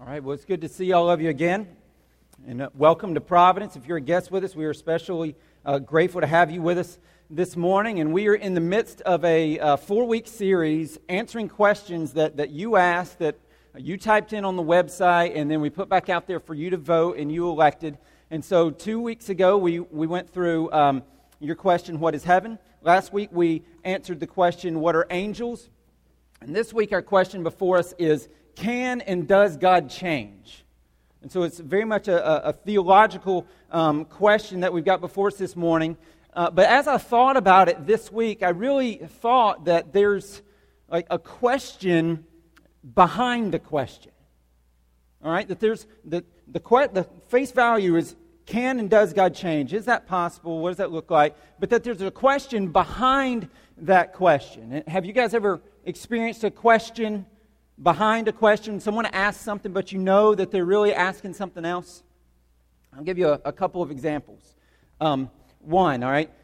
All right, well, it's good to see all of you again, and welcome to Providence. If you're a guest with us, we are especially grateful to have you with us this morning, and we are in the midst of a 4-week series answering questions that you asked, that you typed in on the website, and then we put back out there for you to vote, and you elected. And so 2 weeks ago, we went through your question, what is heaven? Last week, we answered the question, what are angels? And this week, our question before us is, can and does God change? And so it's very much a theological question that we've got before us this morning. But as I thought about it this week, I really thought that there's like a question behind the question. All right? That there's the face value is, can and does God change? Is that possible? What does that look like? But that there's a question behind that question. Have you guys ever experienced a question behind a question? Someone asks something, but you know that they're really asking something else? I'll give you a couple of examples. One, all right,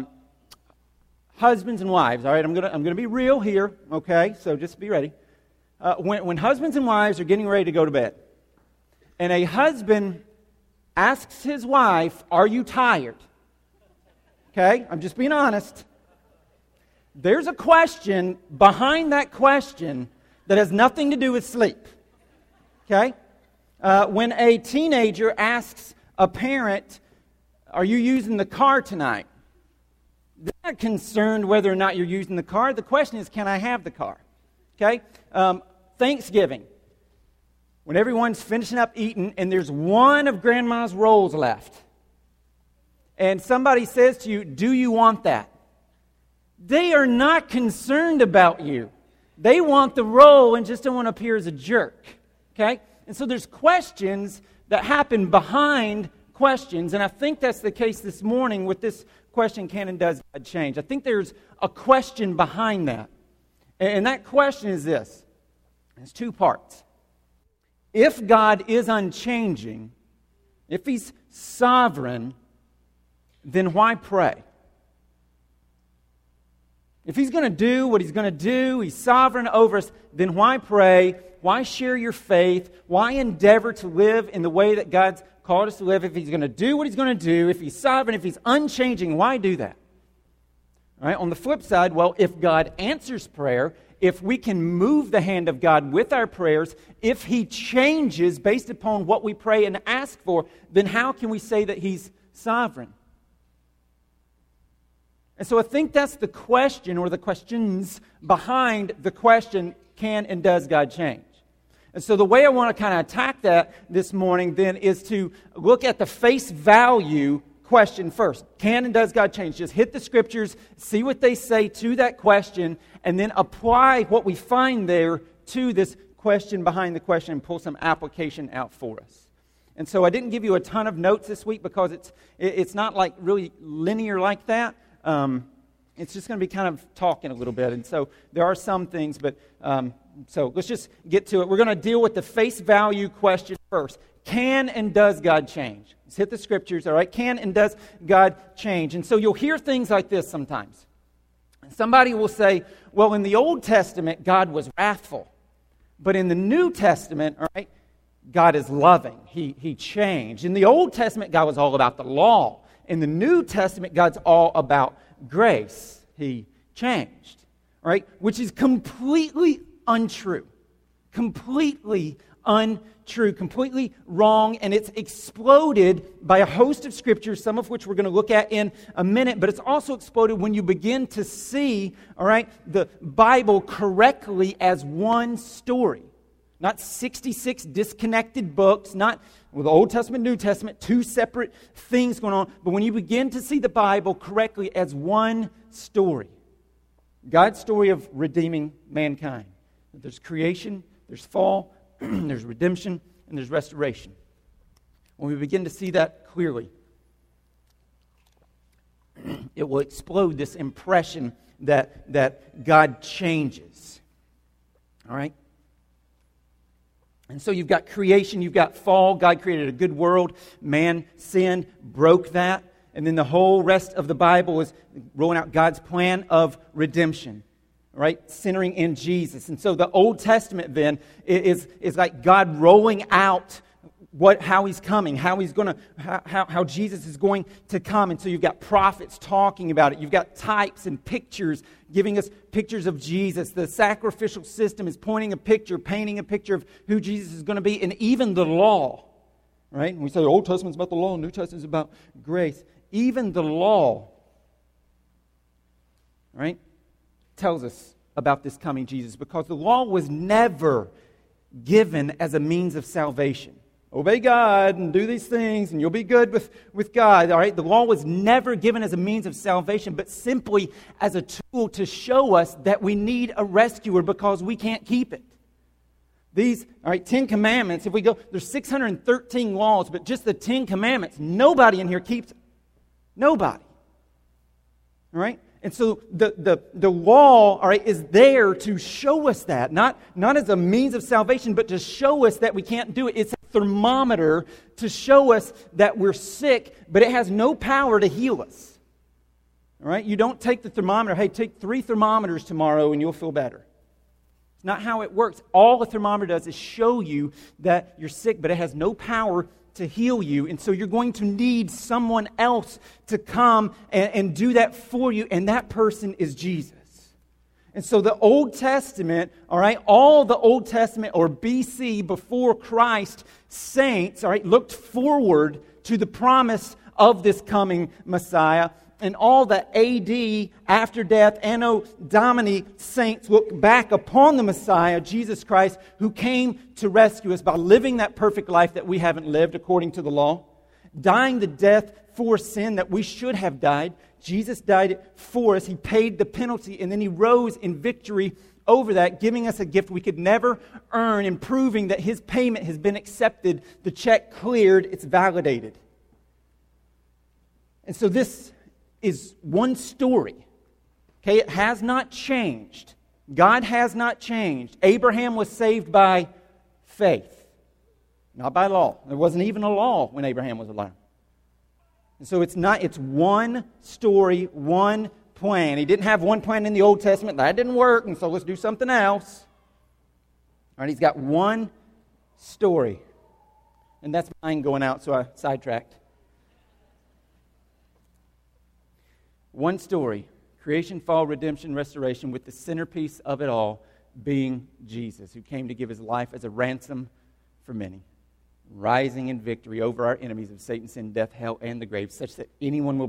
husbands and wives. All right, I'm gonna be real here. Okay, so just be ready. When husbands and wives are getting ready to go to bed, and a husband asks his wife, "Are you tired?" Okay, I'm just being honest. There's a question behind that question that has nothing to do with sleep. Okay? When a teenager asks a parent, "Are you using the car tonight?" They're not concerned whether or not you're using the car. The question is, can I have the car? Okay? Thanksgiving. When everyone's finishing up eating and there's one of Grandma's rolls left, and somebody says to you, "Do you want that?" They are not concerned about you. They want the roll and just don't want to appear as a jerk. Okay? And so there's questions that happen behind questions, and I think that's the case this morning with this question, can and does God change? I think there's a question behind that. And that question is this. It's two parts. If God is unchanging, if He's sovereign, then why pray? If He's going to do what He's going to do, He's sovereign over us, then why pray? Why share your faith? Why endeavor to live in the way that God's called us to live? If He's going to do what He's going to do, if He's sovereign, if He's unchanging, why do that? All right? On the flip side, well, if God answers prayer, if we can move the hand of God with our prayers, if He changes based upon what we pray and ask for, then how can we say that He's sovereign? And so I think that's the question, or the questions behind the question, can and does God change? And so the way I want to kind of attack that this morning then is to look at the face value question first. Can and does God change? Just hit the scriptures, see what they say to that question, and then apply what we find there to this question behind the question and pull some application out for us. And so I didn't give you a ton of notes this week because it's not like really linear like that. It's just going to be kind of talking a little bit. And so there are some things, but so let's just get to it. We're going to deal with the face value question first. Can and does God change? Let's hit the scriptures, all right? Can and does God change? And so you'll hear things like this sometimes. Somebody will say, well, in the Old Testament, God was wrathful. But in the New Testament, all right, God is loving. He changed. In the Old Testament, God was all about the law. In the New Testament, God's all about grace. He changed, right? Which is completely untrue. Completely untrue. Completely wrong. And it's exploded by a host of scriptures, some of which we're going to look at in a minute. But it's also exploded when you begin to see, all right, the Bible correctly as one story. Not 66 disconnected books, not with the Old Testament, New Testament, two separate things going on. But when you begin to see the Bible correctly as one story, God's story of redeeming mankind. There's creation, there's fall, there's redemption, and there's restoration. When we begin to see that clearly, it will explode this impression that God changes. All right? And so you've got creation, you've got fall. God created a good world. Man sinned, broke that. And then the whole rest of the Bible is rolling out God's plan of redemption. right? Centering in Jesus. And so the Old Testament then is like God rolling out how He's coming, how Jesus is going to come. And so you've got prophets talking about it. You've got types and pictures giving us pictures of Jesus. The sacrificial system is painting a picture of who Jesus is going to be. And even the law, right? We say the Old Testament's about the law, New Testament's about grace. Even the law, right, tells us about this coming Jesus, because the law was never given as a means of salvation. Obey God and do these things and you'll be good with God. All right? The law was never given as a means of salvation, but simply as a tool to show us that we need a rescuer because we can't keep it. These, all right, 10 Commandments, if we go, there's 613 laws, but just the 10 Commandments, nobody in here keeps them. Nobody. All right? And so the law, all right, is there to show us that, not as a means of salvation, but to show us that we can't do it. It's a thermometer to show us that we're sick, but it has no power to heal us. All right? You don't take the thermometer, hey, take 3 thermometers tomorrow and you'll feel better. It's not how it works. All a thermometer does is show you that you're sick, but it has no power to heal you. And so you're going to need someone else to come and do that for you, and that person is Jesus. And so the Old Testament, all right, all the Old Testament or BC before Christ saints, all right, looked forward to the promise of this coming Messiah. And all the AD, after death, Anno Domini saints look back upon the Messiah, Jesus Christ, who came to rescue us by living that perfect life that we haven't lived according to the law, dying the death for sin that we should have died. Jesus died it for us. He paid the penalty, and then He rose in victory over that, giving us a gift we could never earn and proving that His payment has been accepted, the check cleared, it's validated. And so this is one story. Okay, it has not changed. God has not changed. Abraham was saved by faith, not by law. There wasn't even a law when Abraham was alive. And so it's one story, one plan. He didn't have one plan in the Old Testament. That didn't work, and so let's do something else. All right, He's got one story. And that's mine going out, so I sidetracked. One story, creation, fall, redemption, restoration, with the centerpiece of it all being Jesus, who came to give His life as a ransom for many, rising in victory over our enemies of Satan, sin, death, hell, and the grave, such that anyone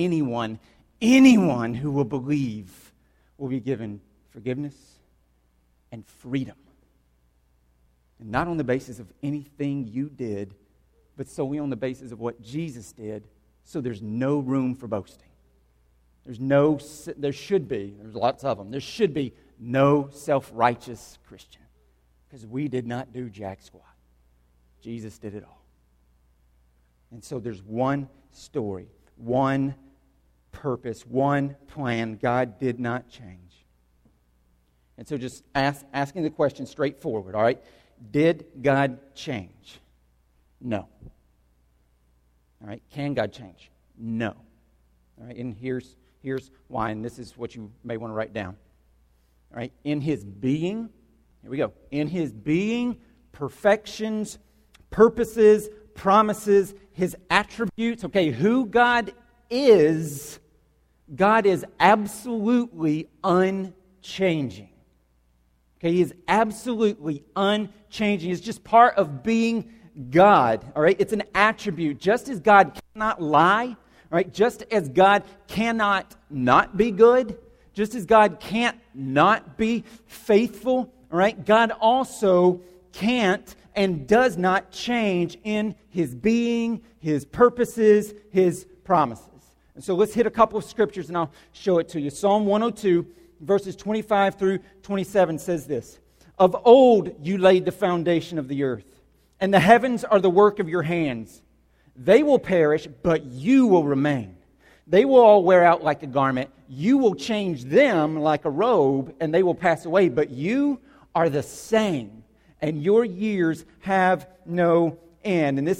who will believe will be given forgiveness and freedom. And not on the basis of anything you did, but solely on the basis of what Jesus did, so there's no room for boasting. There should be no self-righteous Christian, because we did not do jack squat. Jesus did it all. And so there's one story, one purpose, one plan. God did not change. And so just asking the question straightforward, all right? Did God change? No. All right? Can God change? No. All right? And here's why, and this is what you may want to write down. All right? In His being, here we go. In His being, perfections, purposes, promises, His attributes, okay, who God is absolutely unchanging. Okay, He is absolutely unchanging. It's just part of being God, all right? It's an attribute. Just as God cannot lie, all right, just as God cannot not be good, just as God can't not be faithful, all right, God also can't and does not change in His being, His purposes, His promises. And so let's hit a couple of scriptures and I'll show it to you. Psalm 102, verses 25 through 27 says this: Of old you laid the foundation of the earth, and the heavens are the work of your hands. They will perish, but you will remain. They will all wear out like a garment. You will change them like a robe, and they will pass away. But you are the same, and your years have no end. And this is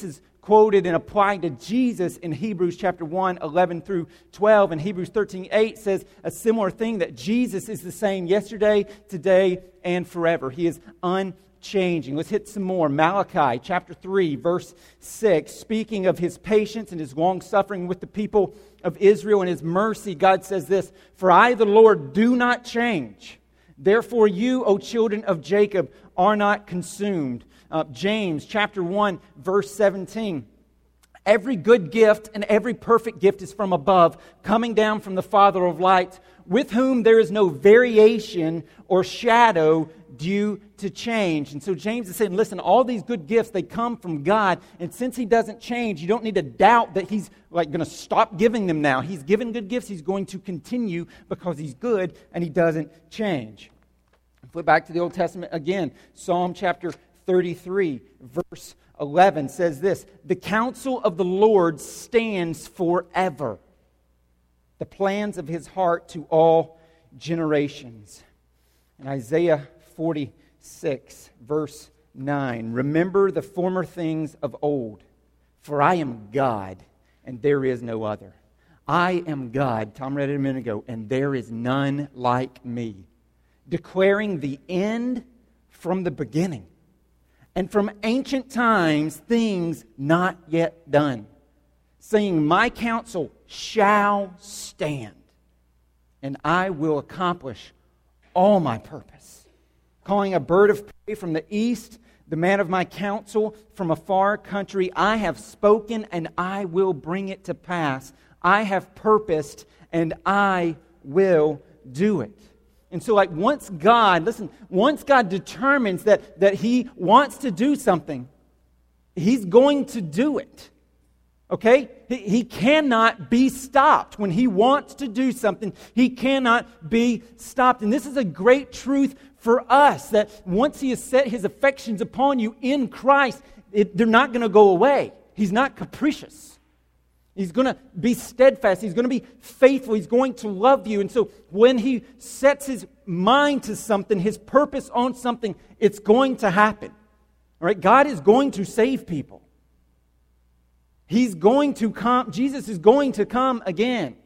quoted and applied to Jesus in Hebrews chapter 1, 11 through 12. And Hebrews 13, 8 says a similar thing, that Jesus is the same yesterday, today, and forever. He is unchanging. Let's hit some more. Malachi chapter 3, verse 6. Speaking of his patience and his long-suffering with the people of Israel and his mercy, God says this, "For I, the Lord, do not change. Therefore you, O children of Jacob, are not consumed." James chapter 1, verse 17. "Every good gift and every perfect gift is from above, coming down from the Father of lights, with whom there is no variation or shadow due to change." And so James is saying, listen, all these good gifts, they come from God. And since He doesn't change, you don't need to doubt that He's going to stop giving them now. He's given good gifts. He's going to continue because He's good and He doesn't change. Flip back to the Old Testament again. Psalm chapter 33, verse 11 says this, "The counsel of the Lord stands forever, the plans of His heart to all generations." In Isaiah 46, verse 9, "Remember the former things of old, for I am God, and there is no other. I am God," Tom read it a minute ago, "and there is none like me, declaring the end from the beginning, and from ancient times things not yet done, saying, my counsel shall stand, and I will accomplish all my purpose. Calling a bird of prey from the east, the man of my counsel from a far country, I have spoken, and I will bring it to pass. I have purposed, and I will do it. And so once God determines that He wants to do something, He's going to do it. Okay? He cannot be stopped. When He wants to do something, He cannot be stopped. And this is a great truth for us, that once He has set His affections upon you in Christ, they're not going to go away. He's not capricious. He's going to be steadfast. He's going to be faithful. He's going to love you. And so when He sets His mind to something, His purpose on something, it's going to happen. All right? God is going to save people. He's going to come. Jesus is going to come again.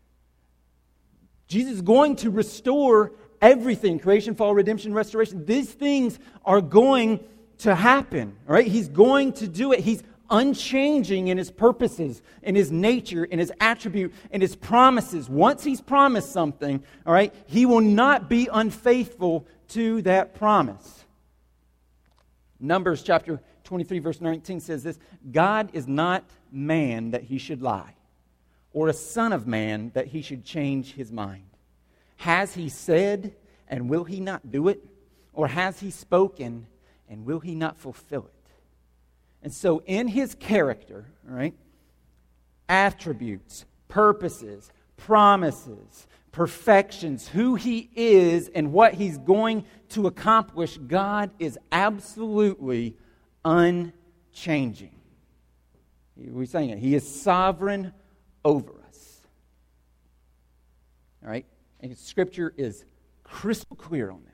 Jesus is going to restore everything. Creation, fall, redemption, restoration. These things are going to happen. All right? He's going to do it. He's unchanging in His purposes, in His nature, in His attribute, in His promises. Once He's promised something, all right, He will not be unfaithful to that promise. Numbers chapter 23, verse 19 says this, "God is not man that He should lie, or a son of man that He should change His mind. Has He said, and will He not do it? Or has He spoken, and will He not fulfill it?" And so in His character, all right, attributes, purposes, promises, perfections, who He is and what He's going to accomplish, God is absolutely unchanging. We're saying it. He is sovereign over us. All right? And Scripture is crystal clear on this.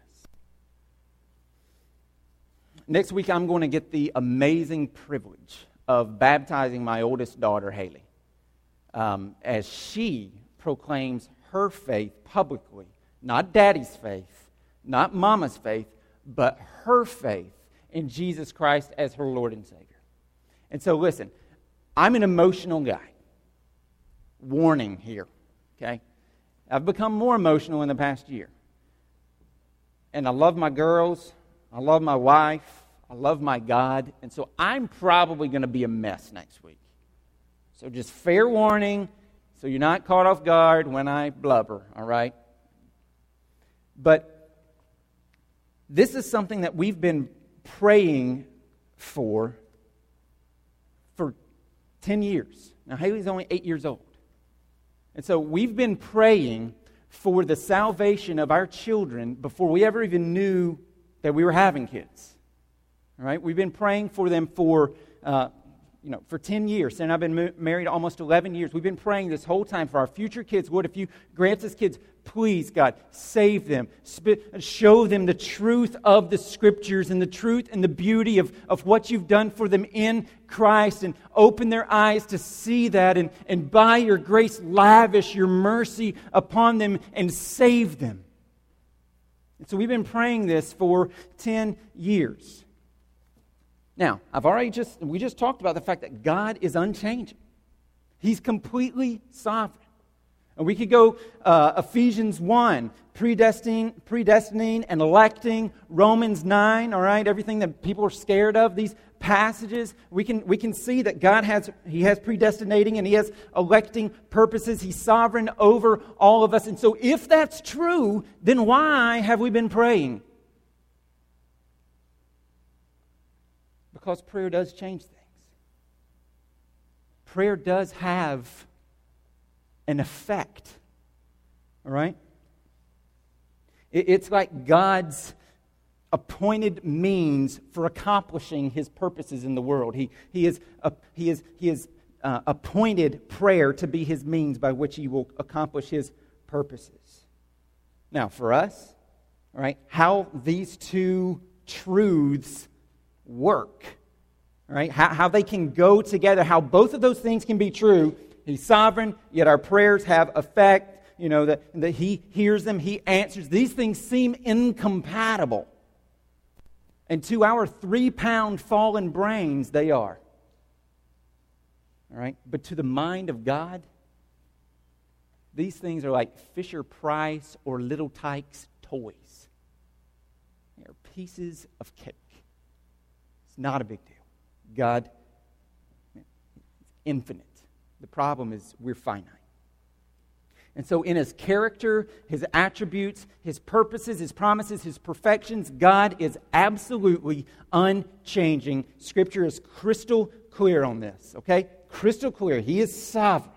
Next week, I'm going to get the amazing privilege of baptizing my oldest daughter, Haley, as she proclaims her faith publicly. Not Daddy's faith, not Mama's faith, but her faith in Jesus Christ as her Lord and Savior. And so, listen, I'm an emotional guy. Warning here, okay? I've become more emotional in the past year. And I love my girls. I love my wife. I love my God. And so I'm probably going to be a mess next week. So just fair warning, so you're not caught off guard when I blubber, all right? But this is something that we've been praying for 10 years. Now, Haley's only 8 years old. And so we've been praying for the salvation of our children before we ever even knew that we were having kids. All right? We've been praying for them for for 10 years, and I've been married almost 11 years. We've been praying this whole time for our future kids. Lord, if you grant us kids, please, God, save them. Show them the truth of the Scriptures and the truth and the beauty of what you've done for them in Christ, and open their eyes to see that, and by your grace, lavish your mercy upon them and save them. And so we've been praying this for 10 years. Now, we just talked about the fact that God is unchanging. He's completely sovereign. And we could go Ephesians 1, predestining and electing, Romans 9, all right, everything that people are scared of, these passages, we can see that God has predestinating and He has electing purposes. He's sovereign over all of us. And so if that's true, then why have we been praying? Because prayer does change things. Prayer does have an effect. All right? It's like God's appointed means for accomplishing His purposes in the world. He has appointed prayer to be His means by which He will accomplish His purposes. Now, for us, all right, how these two truths work, right? How they can go together, how both of those things can be true. He's sovereign, yet our prayers have effect, that He hears them, He answers. These things seem incompatible. And to our 3-pound fallen brains, they are. All right? But to the mind of God, these things are like Fisher-Price or Little Tikes toys. They are pieces of cake. It's not a big deal. God is infinite. The problem is we're finite. And so in His character, His attributes, His purposes, His promises, His perfections, God is absolutely unchanging. Scripture is crystal clear on this, okay? Crystal clear. He is sovereign.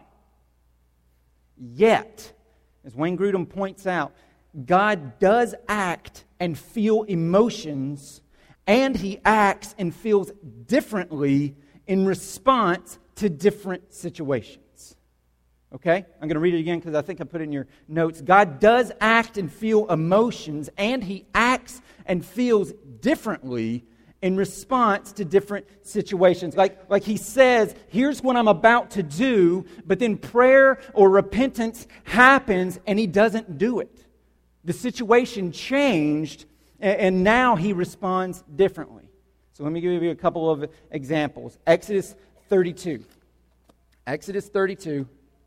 Yet, as Wayne Grudem points out, God does act and feel emotions, and He acts and feels differently in response to different situations. Okay? I'm going to read it again because I think I put it in your notes. God does act and feel emotions, and He acts and feels differently in response to different situations. Like He says, here's what I'm about to do, but then prayer or repentance happens and He doesn't do it. The situation changed, and now He responds differently. So let me give you a couple of examples. Exodus 32. Exodus 32.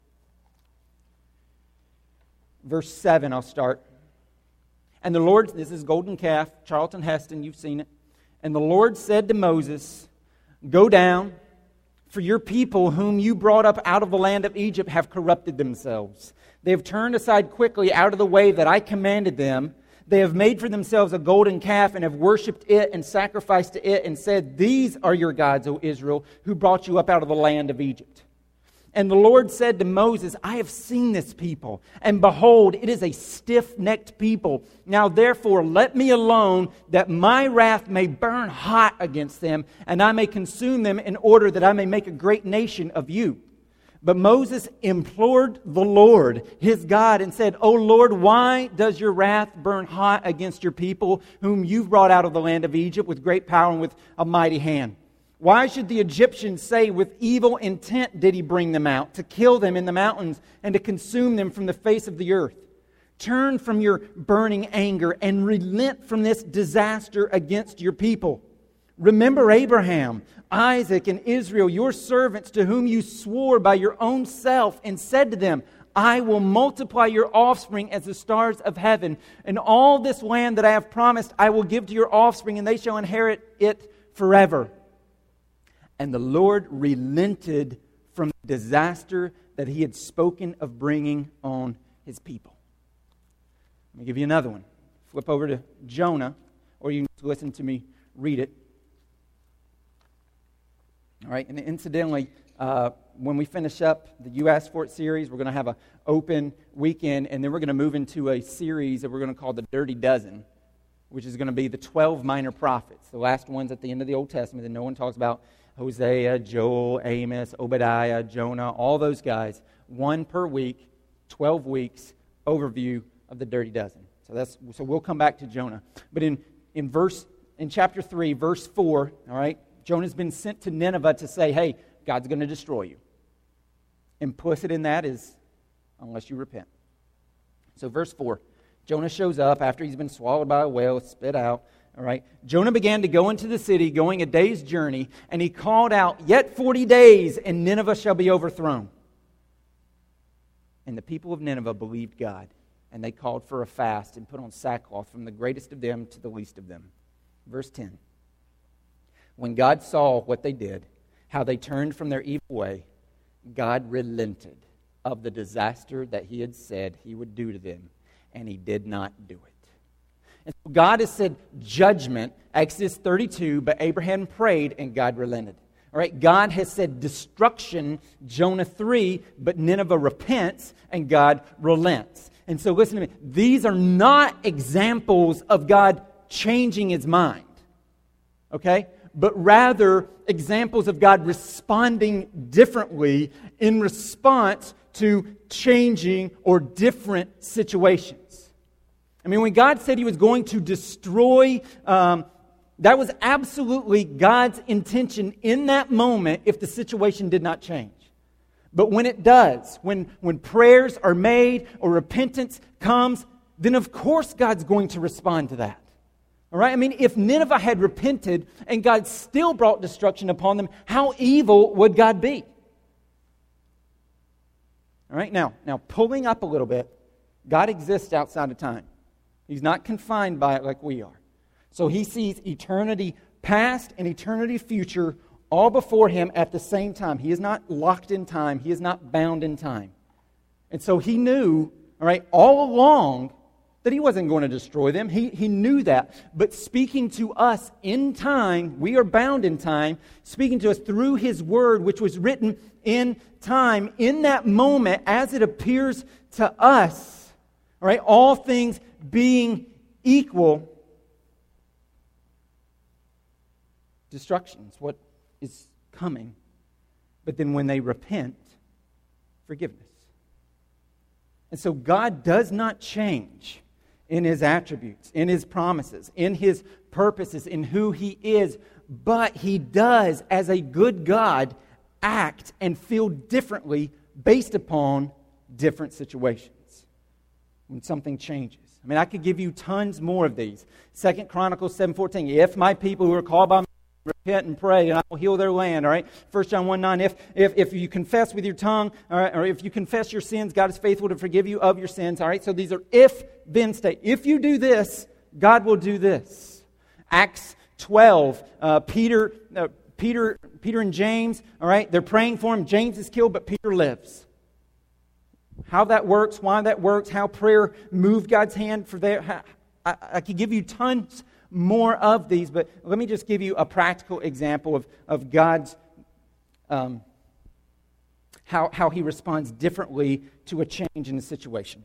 Verse 7, I'll start. And the Lord, this is Golden Calf, Charlton Heston, you've seen it. And the Lord said to Moses, "Go down, for your people whom you brought up out of the land of Egypt have corrupted themselves. They have turned aside quickly out of the way that I commanded them. They have made for themselves a golden calf and have worshipped it and sacrificed to it and said, 'These are your gods, O Israel, who brought you up out of the land of Egypt.' And the Lord said to Moses, 'I have seen this people, and behold, it is a stiff-necked people. Now therefore let me alone, that my wrath may burn hot against them, and I may consume them in order that I may make a great nation of you.' But Moses implored the Lord, his God, and said, 'O Lord, why does your wrath burn hot against your people, whom you've brought out of the land of Egypt with great power and with a mighty hand? Why should the Egyptians say, with evil intent did He bring them out, to kill them in the mountains and to consume them from the face of the earth? Turn from your burning anger and relent from this disaster against your people. Remember Abraham, Isaac, and Israel, your servants, to whom you swore by your own self and said to them, I will multiply your offspring as the stars of heaven, and all this land that I have promised I will give to your offspring, and they shall inherit it forever.' And the Lord relented from the disaster that He had spoken of bringing on His people." Let me give you another one. Flip over to Jonah, or you can just listen to me read it. All right, and incidentally, when we finish up the You Asked For It series, we're going to have an open weekend, and then we're going to move into a series that we're going to call the Dirty Dozen. which is going to be the 12 minor prophets, the last ones at the end of the Old Testament that no one talks about. Hosea, Joel, Amos, Obadiah, Jonah, all those guys. One per week, 12 weeks, overview of the dirty dozen. So we'll come back to Jonah. But in chapter 3, verse 4, all right, Jonah's been sent to Nineveh to say, hey, God's going to destroy you. Implicit in that is, unless you repent. So verse 4, Jonah shows up after he's been swallowed by a whale, spit out. All right. Jonah began to go into the city, going a day's journey, and he called out, yet 40 days, and Nineveh shall be overthrown. And the people of Nineveh believed God, and they called for a fast and put on sackcloth from the greatest of them to the least of them. Verse 10. When God saw what they did, how they turned from their evil way, God relented of the disaster that he had said he would do to them, and he did not do it. And so God has said judgment, Exodus 32, but Abraham prayed and God relented. All right, God has said destruction, Jonah 3, but Nineveh repents and God relents. And so listen to me, these are not examples of God changing his mind, okay? But rather examples of God responding differently in response to changing or different situations. I mean, when God said he was going to destroy, that was absolutely God's intention in that moment if the situation did not change. But when it does, when prayers are made or repentance comes, then of course God's going to respond to that. All right? I mean, if Nineveh had repented and God still brought destruction upon them, how evil would God be? All right? Now pulling up a little bit, God exists outside of time. He's not confined by it like we are. So he sees eternity past and eternity future all before him at the same time. He is not locked in time. He is not bound in time. And so he knew, all right, all along that he wasn't going to destroy them. He knew that. But speaking to us in time, we are bound in time, speaking to us through his word, which was written in time, in that moment as it appears to us, all right, all things being equal, destruction is what is coming. But then when they repent, forgiveness. And so God does not change in his attributes, in his promises, in his purposes, in who he is, but he does, as a good God, act and feel differently based upon different situations when something changes. I mean, I could give you tons more of these. 2 Chronicles 7:14, if my people who are called by me repent and pray, and I will heal their land, all right? 1 John 1:9, if you confess with your tongue, all right, or if you confess your sins, God is faithful to forgive you of your sins, all right? So these are if-then state. If you do this, God will do this. Acts 12, Peter and James, all right, they're praying for him. James is killed, but Peter lives. How that works, why that works, how prayer moved God's hand for there. I could give you tons more of these, but let me just give you a practical example of God's, how he responds differently to a change in the situation.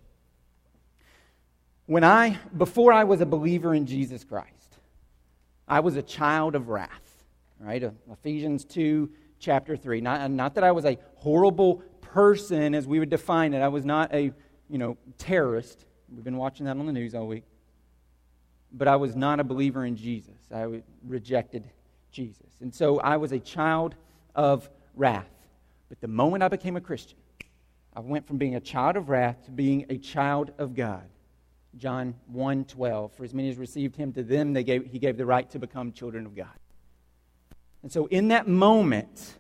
Before I was a believer in Jesus Christ, I was a child of wrath, right? Ephesians 2, chapter 3. Not that I was a horrible person as we would define it. I was not a, terrorist. We've been watching that on the news all week. But I was not a believer in Jesus. I rejected Jesus. And so I was a child of wrath. But the moment I became a Christian, I went from being a child of wrath to being a child of God. John 1:12, for as many as received him, to them he gave the right to become children of God. And so in that moment,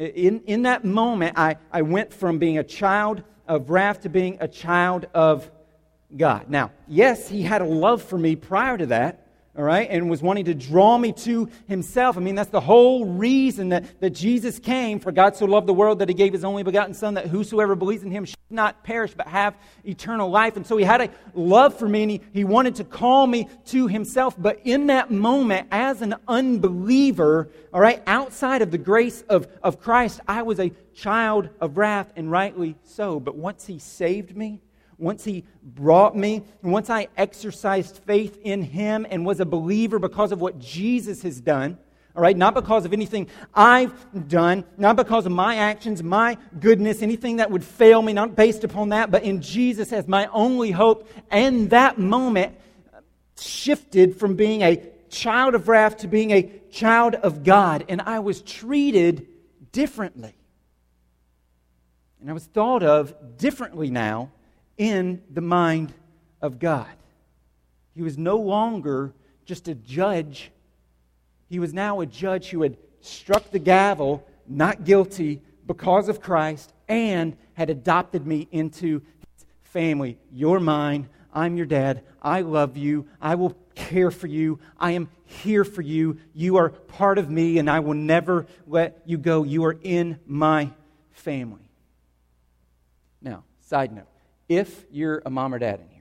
I went from being a child of wrath to being a child of God. Now, yes, he had a love for me prior to that, all right, and was wanting to draw me to himself. I mean, that's the whole reason that Jesus came. For God so loved the world that he gave his only begotten Son, that whosoever believes in him should not perish but have eternal life. And so he had a love for me, and he wanted to call me to himself. But in that moment, as an unbeliever, all right, outside of the grace of Christ, I was a child of wrath, and rightly so. But once he saved me, once He brought me, and once I exercised faith in Him and was a believer because of what Jesus has done, all right, not because of anything I've done, not because of my actions, my goodness, anything that would fail me, not based upon that, but in Jesus as my only hope. And that moment shifted from being a child of wrath to being a child of God. And I was treated differently. And I was thought of differently now in the mind of God. He was no longer just a judge. He was now a judge who had struck the gavel, not guilty, because of Christ, and had adopted me into His family. You're mine. I'm your dad. I love you. I will care for you. I am here for you. You are part of me, and I will never let you go. You are in my family. Now, side note, if you're a mom or dad in here,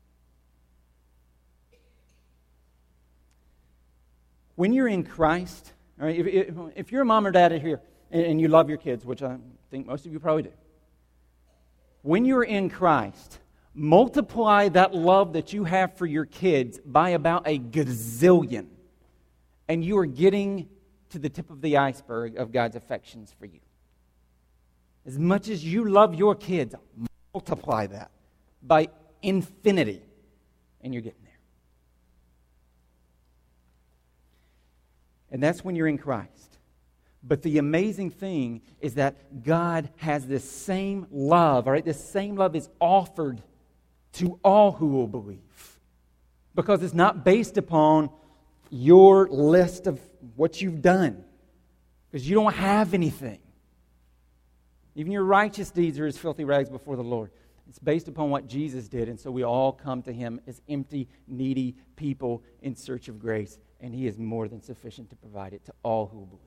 when you're in Christ, all right, if you're a mom or dad in here and you love your kids, which I think most of you probably do, when you're in Christ, multiply that love that you have for your kids by about a gazillion, and you are getting to the tip of the iceberg of God's affections for you. As much as you love your kids, multiply that by infinity, and you're getting there. And that's when you're in Christ. But the amazing thing is that God has this same love, all right? This same love is offered to all who will believe. Because it's not based upon your list of what you've done. Because you don't have anything. Even your righteous deeds are as filthy rags before the Lord. It's based upon what Jesus did, and so we all come to Him as empty, needy people in search of grace, and He is more than sufficient to provide it to all who believe.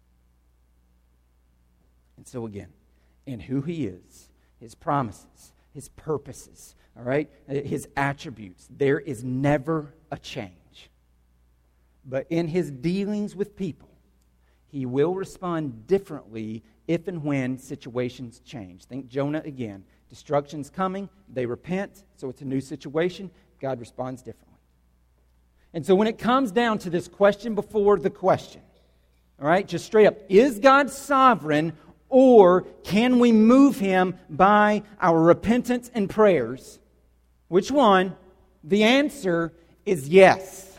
And so again, in who He is, His promises, His purposes, all right, His attributes, there is never a change. But in His dealings with people, He will respond differently if and when situations change. Think Jonah again. Destruction's coming. They repent. So it's a new situation. God responds differently. And so when it comes down to this question before the question, all right, just straight up, is God sovereign, or can we move Him by our repentance and prayers? Which one? The answer is yes.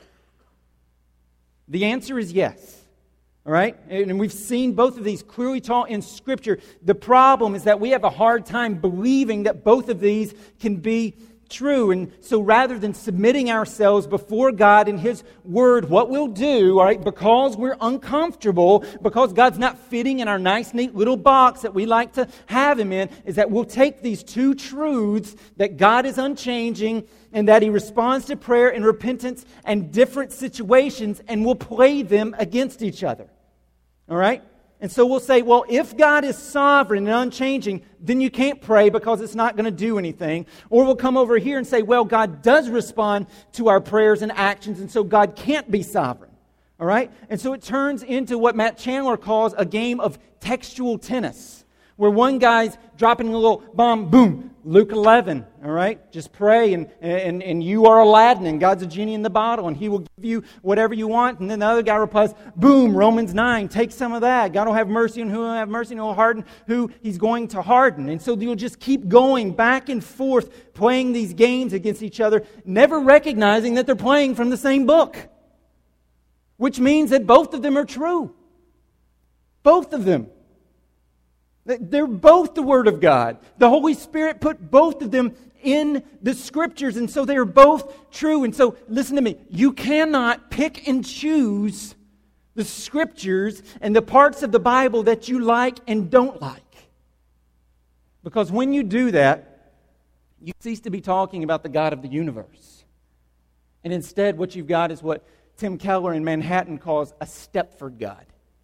The answer is yes. All right? And we've seen both of these clearly taught in Scripture. The problem is that we have a hard time believing that both of these can be true. And so rather than submitting ourselves before God in His Word, what we'll do, all right, because we're uncomfortable, because God's not fitting in our nice, neat little box that we like to have Him in, is that we'll take these two truths, that God is unchanging and that He responds to prayer and repentance and different situations, and we'll play them against each other. All right? And so we'll say, well, if God is sovereign and unchanging, then you can't pray because it's not going to do anything. Or we'll come over here and say, well, God does respond to our prayers and actions, and so God can't be sovereign. All right? And so it turns into what Matt Chandler calls a game of textual tennis, where one guy's dropping a little bomb, boom, Luke 11, all right? Just pray, and you are Aladdin, and God's a genie in the bottle, and He will give you whatever you want. And then the other guy replies, boom, Romans 9, take some of that. God will have mercy on who will have mercy, and He will harden who He's going to harden. And so you'll just keep going back and forth, playing these games against each other, never recognizing that they're playing from the same book, which means that both of them are true. Both of them. They're both the Word of God. The Holy Spirit put both of them in the Scriptures, and so they are both true. And so, listen to me. You cannot pick and choose the Scriptures and the parts of the Bible that you like and don't like. Because when you do that, you cease to be talking about the God of the universe. And instead, what you've got is what Tim Keller in Manhattan calls a Stepford God.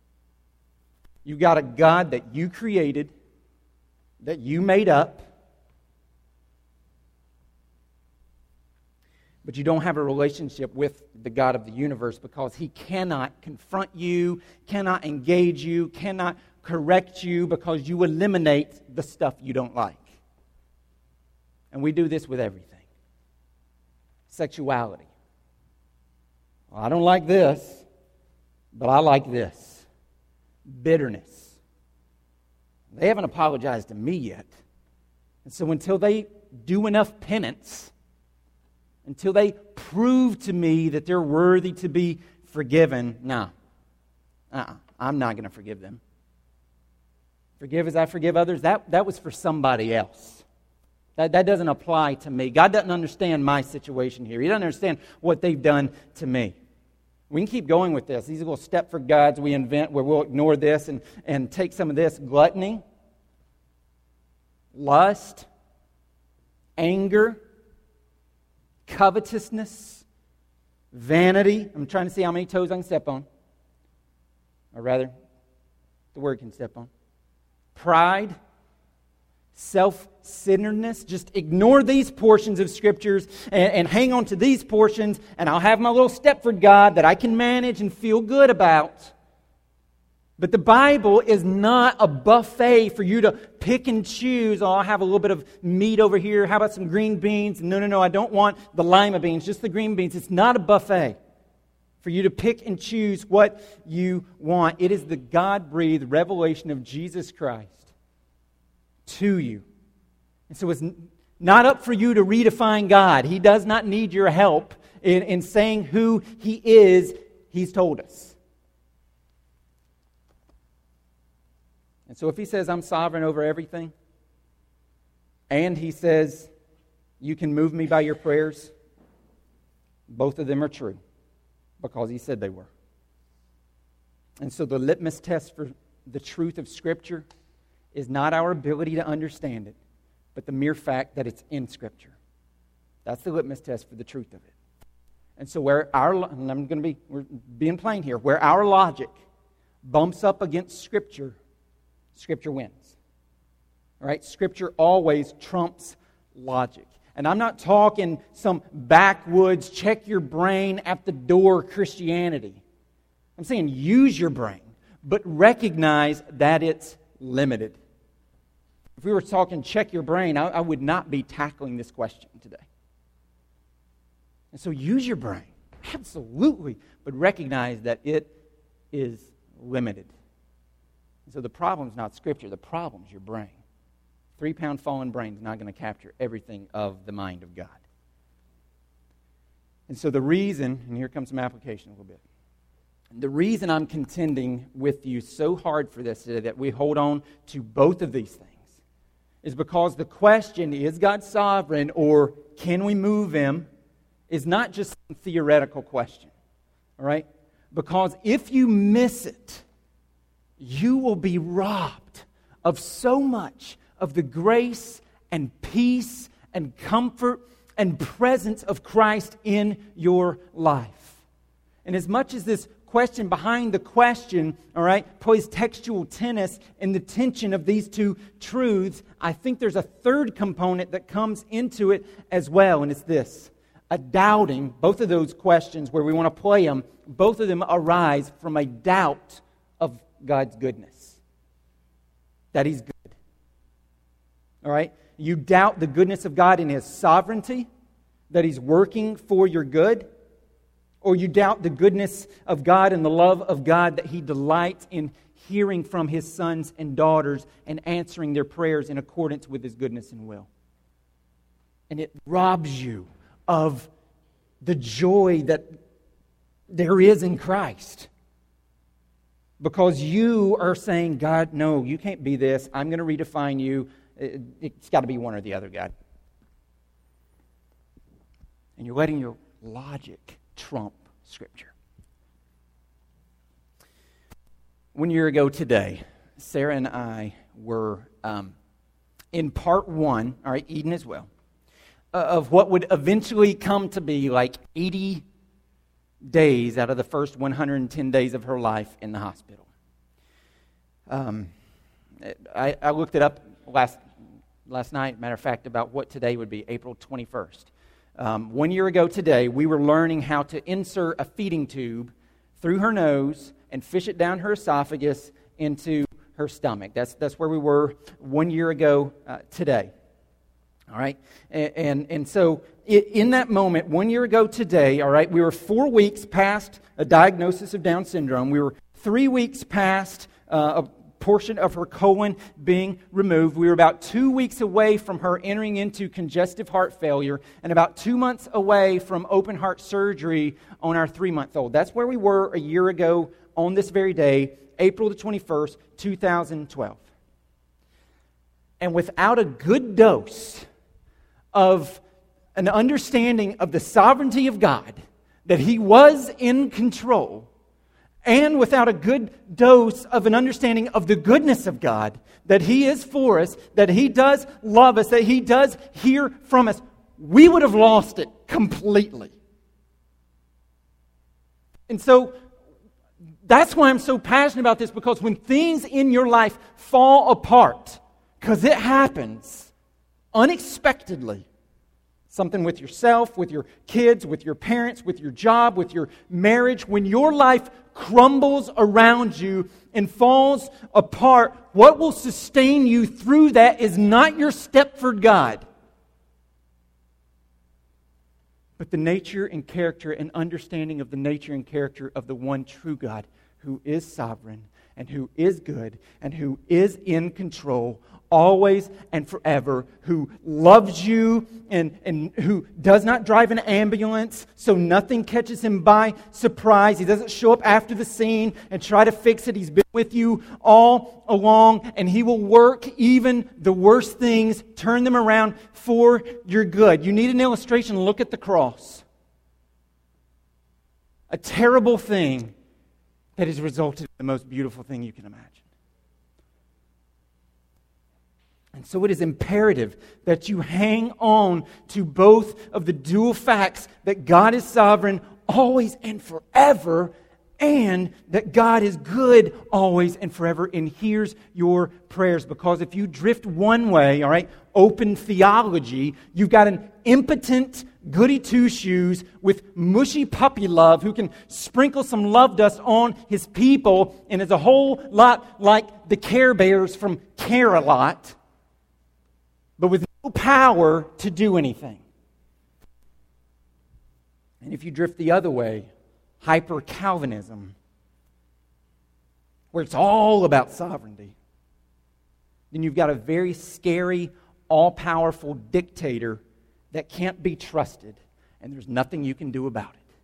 You've got a God that you created, that you made up, but you don't have a relationship with the God of the universe because He cannot confront you, cannot engage you, cannot correct you because you eliminate the stuff you don't like. And we do this with everything. Sexuality. Well, I don't like this, but I like this. Bitterness. They haven't apologized to me yet. And so until they do enough penance, until they prove to me that they're worthy to be forgiven, I'm not going to forgive them. Forgive as I forgive others, that was for somebody else. That doesn't apply to me. God doesn't understand my situation here. He doesn't understand what they've done to me. We can keep going with this. These little Stepford gods we invent where we'll ignore this and take some of this. Gluttony, lust, anger, covetousness, vanity. I'm trying to see how many toes I can step on. Or rather, the word can step on. Pride, self-centeredness. Just ignore these portions of Scriptures and hang on to these portions, and I'll have my little Stepford God that I can manage and feel good about. But the Bible is not a buffet for you to pick and choose. Oh, I'll have a little bit of meat over here. How about some green beans? No, I don't want the lima beans, just the green beans. It's not a buffet for you to pick and choose what you want. It is the God-breathed revelation of Jesus Christ to you. And so it's not up for you to redefine God. He does not need your help in saying who He is. He's told us. And so if He says, I'm sovereign over everything, and He says, you can move me by your prayers, both of them are true, because He said they were. And so the litmus test for the truth of Scripture is not our ability to understand it, but the mere fact that it's in Scripture. That's the litmus test for the truth of it. And so we're being plain here, where our logic bumps up against Scripture, Scripture wins. All right? Scripture always trumps logic. And I'm not talking some backwoods, check your brain at the door Christianity. I'm saying use your brain, but recognize that it's limited. If we were talking check your brain, I would not be tackling this question today. And so use your brain, absolutely, but recognize that it is limited. And so the problem is not Scripture, the problem is your brain. 3-pound fallen brain is not going to capture everything of the mind of God. And so the reason, and here comes some application a little bit. The reason I'm contending with you so hard for this today, that we hold on to both of these things, is because the question, is God sovereign or can we move Him, is not just a theoretical question. All right? Because if you miss it, you will be robbed of so much of the grace and peace and comfort and presence of Christ in your life. And as much as this question behind the question, all right, plays textual tennis in the tension of these two truths, I think there's a third component that comes into it as well, and it's this. A doubting, both of those questions where we want to play them, both of them arise from a doubt of God's goodness. That He's good. All right? You doubt the goodness of God in His sovereignty, that He's working for your good, or you doubt the goodness of God and the love of God, that He delights in hearing from His sons and daughters and answering their prayers in accordance with His goodness and will. And it robs you of the joy that there is in Christ. Because you are saying, God, no, you can't be this. I'm going to redefine you. It's got to be one or the other, God. And you're letting your logic trump Scripture. 1 year ago today, Sarah and I were in part 1, all right, Eden as well, of what would eventually come to be like 80 days out of the first 110 days of her life in the hospital. I looked it up last night, matter of fact, about what today would be, April 21st. 1 year ago today, we were learning how to insert a feeding tube through her nose and fish it down her esophagus into her stomach. That's where we were 1 year ago today. All right? And so in that moment, 1 year ago today, all right, we were 4 weeks past a diagnosis of Down syndrome. We were 3 weeks past a portion of her colon being removed. We were about 2 weeks away from her entering into congestive heart failure and about 2 months away from open heart surgery on our 3-month-old. That's where we were a year ago on this very day, April the 21st, 2012. And without a good dose of an understanding of the sovereignty of God, that He was in control, and without a good dose of an understanding of the goodness of God, that He is for us, that He does love us, that He does hear from us, we would have lost it completely. And so, that's why I'm so passionate about this, because when things in your life fall apart, because it happens unexpectedly, something with yourself, with your kids, with your parents, with your job, with your marriage, when your life crumbles around you and falls apart, what will sustain you through that is not your Stepford God, but the nature and character and understanding of the nature and character of the one true God who is sovereign and who is good and who is in control always and forever, who loves you and who does not drive an ambulance so nothing catches Him by surprise. He doesn't show up after the scene and try to fix it. He's been with you all along, and He will work even the worst things, turn them around for your good. You need an illustration? Look at the cross. A terrible thing that has resulted in the most beautiful thing you can imagine. And so it is imperative that you hang on to both of the dual facts that God is sovereign always and forever, and that God is good always and forever and hears your prayers. Because if you drift one way, all right, open theology, you've got an impotent goody two-shoes with mushy puppy love who can sprinkle some love dust on his people and is a whole lot like the Care Bears from Care-a-Lot, but with no power to do anything. And if you drift the other way, hyper-Calvinism, where it's all about sovereignty, then you've got a very scary, all-powerful dictator that can't be trusted, and there's nothing you can do about it.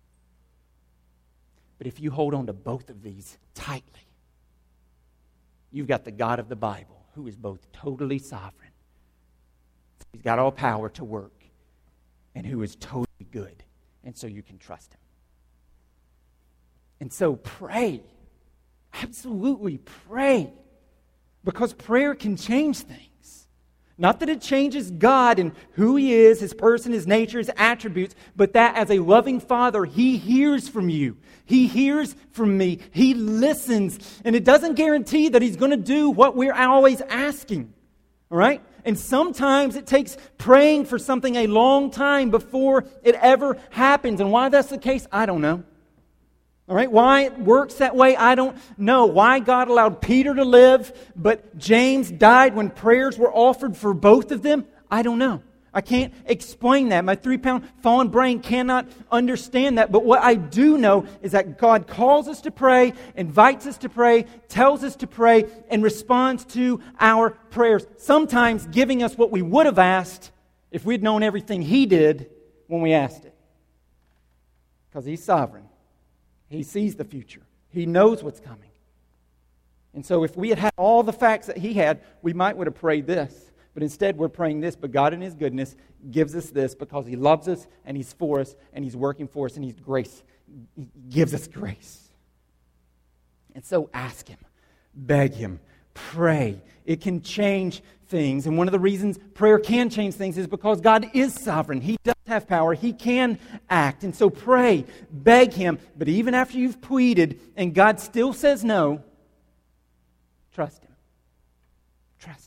But if you hold on to both of these tightly, you've got the God of the Bible, who is both totally sovereign, He's got all power to work, and who is totally good, and so you can trust Him. And so pray. Absolutely pray. Because prayer can change things. Not that it changes God and who He is, His person, His nature, His attributes, but that as a loving Father, He hears from you. He hears from me. He listens. And it doesn't guarantee that He's going to do what we're always asking. All right? And sometimes it takes praying for something a long time before it ever happens. And why that's the case, I don't know. All right, why it works that way, I don't know. Why God allowed Peter to live, but James died when prayers were offered for both of them, I don't know. I can't explain that. My 3-pound fallen brain cannot understand that. But what I do know is that God calls us to pray, invites us to pray, tells us to pray, and responds to our prayers. Sometimes giving us what we would have asked if we'd known everything He did when we asked it. Because He's sovereign. He sees the future. He knows what's coming. And so if we had had all the facts that He had, we might would have prayed this. But instead we're praying this, but God in His goodness gives us this because He loves us and He's for us and He's working for us and He's grace. He gives us grace. And so ask Him, beg Him, pray. It can change things. And one of the reasons prayer can change things is because God is sovereign. He does have power. He can act. And so pray, beg Him. But even after you've pleaded and God still says no, trust Him. Trust Him.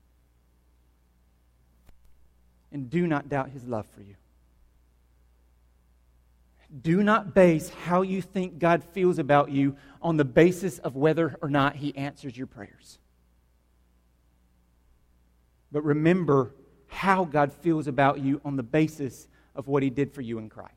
And do not doubt His love for you. Do not base how you think God feels about you on the basis of whether or not He answers your prayers. But remember how God feels about you on the basis of what He did for you in Christ.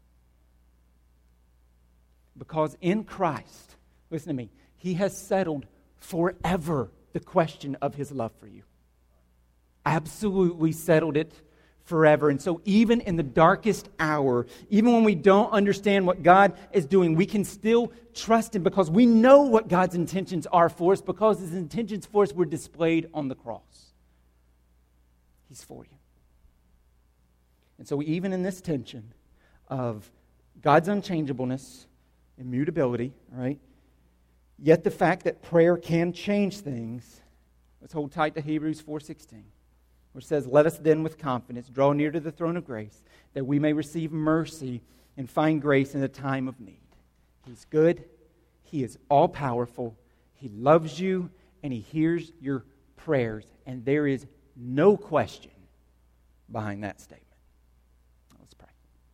Because in Christ, listen to me, He has settled forever the question of His love for you. Absolutely settled it forever. And so even in the darkest hour, even when we don't understand what God is doing, we can still trust Him because we know what God's intentions are for us, because His intentions for us were displayed on the cross. He's for you. And so even in this tension of God's unchangeableness, immutability, right? Yet the fact that prayer can change things, let's hold tight to Hebrews 4:16. Which says, "Let us then with confidence draw near to the throne of grace, that we may receive mercy and find grace in the time of need." He's good. He is all-powerful. He loves you, and He hears your prayers. And there is no question behind that statement. Let's pray.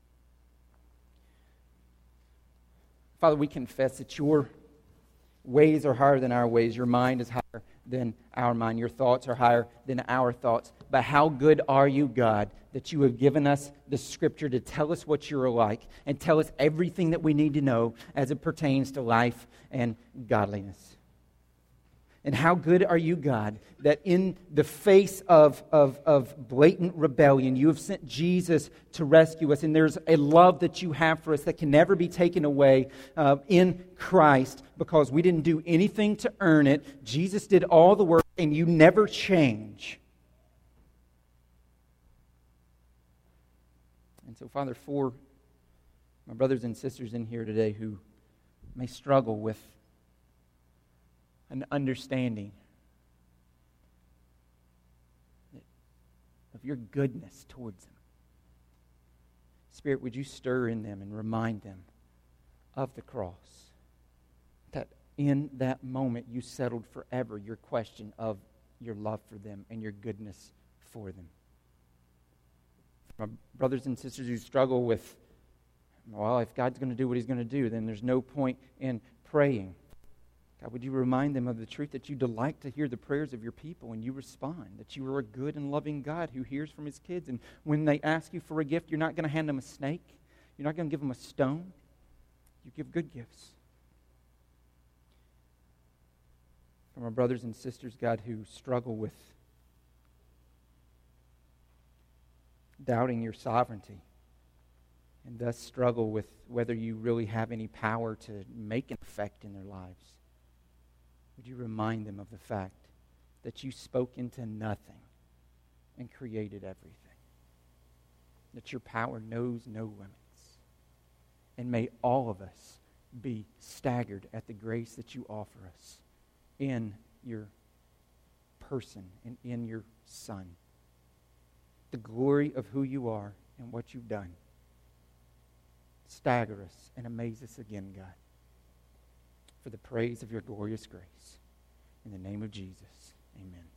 Father, we confess that Your ways are higher than our ways. Your mind is higher than our mind. Your thoughts are higher than our thoughts. But how good are You, God, that You have given us the Scripture to tell us what You're like and tell us everything that we need to know as it pertains to life and godliness. And how good are You, God, that in the face of blatant rebellion, You have sent Jesus to rescue us. And there's a love that You have for us that can never be taken away in Christ, because we didn't do anything to earn it. Jesus did all the work, and You never change. And so, Father, for my brothers and sisters in here today who may struggle with an understanding of Your goodness towards them, Spirit, would You stir in them and remind them of the cross, that in that moment You settled forever Your question of Your love for them and Your goodness for them. My brothers and sisters who struggle with, well, if God's going to do what He's going to do, then there's no point in praying. God, would You remind them of the truth that You delight to hear the prayers of Your people and You respond, that You are a good and loving God who hears from His kids. And when they ask You for a gift, You're not going to hand them a snake. You're not going to give them a stone. You give good gifts. For my brothers and sisters, God, who struggle with doubting Your sovereignty and thus struggle with whether You really have any power to make an effect in their lives, would You remind them of the fact that You spoke into nothing and created everything, that Your power knows no limits. And may all of us be staggered at the grace that You offer us in Your person and in Your Son. The glory of who You are and what You've done. Stagger us and amaze us again, God, for the praise of Your glorious grace. In the name of Jesus, amen.